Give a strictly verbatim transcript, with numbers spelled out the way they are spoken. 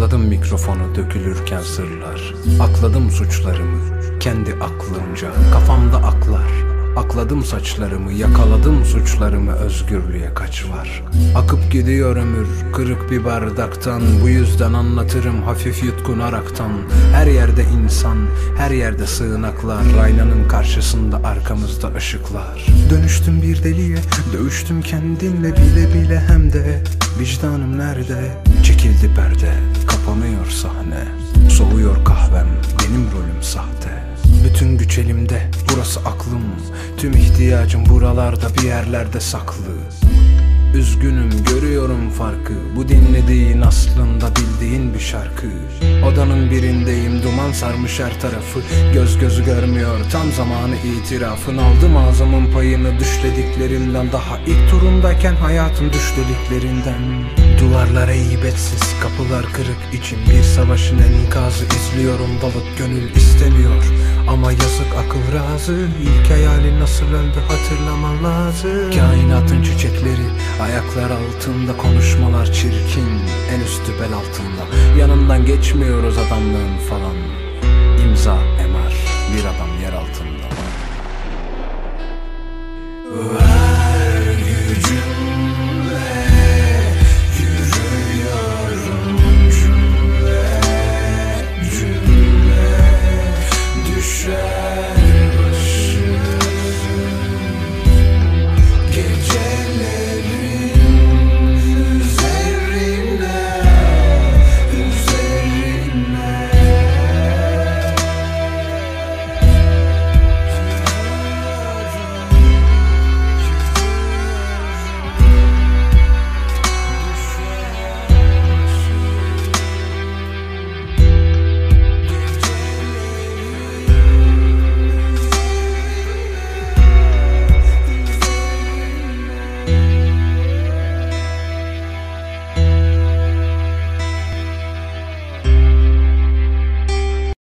Sakladım mikrofonu dökülürken sırlar. Akladım suçlarımı kendi aklımca. Kafamda aklar. Akladım saçlarımı, yakaladım suçlarımı, özgürlüğe kaç var. Akıp gidiyor ömür kırık bir bardaktan. Bu yüzden anlatırım hafif yutkunaraktan. Her yerde insan, her yerde sığınaklar. Aynanın karşısında arkamızda ışıklar. Dönüştüm bir deliye, dövüştüm kendimle bile bile hem de. Vicdanım nerede? Çekildi perde, kapanıyor sahne. Soğuyor kahvem, benim rolüm sahte. Bütün güç elimde, burası aklım. Tüm ihtiyacım buralarda bir yerlerde saklı. Üzgünüm, görüyorum farkı. Bu dinlediğin aslında bildiğin bir şarkı. Odanın birindeyim, duman sarmış her tarafı. Göz gözü görmüyor, tam zamanı itirafın. Aldım ağzımın payını düşlediklerimden. Daha ilk turundayken hayatım düşlediklerinden. Duvarlar heybetsiz, kapılar kırık, içim bir savaşın enkazı. İzliyorum dalıp gönül istemiyor ama yazık akıl razı. İlk hayali nasıl öldü hatırlaman lazım. Kainatın çiçekleri ayaklar altında, konuşmalar çirkin en üstü bel altında. Yanından geçmiyoruz adamlığın falan. İmza M R bir adam.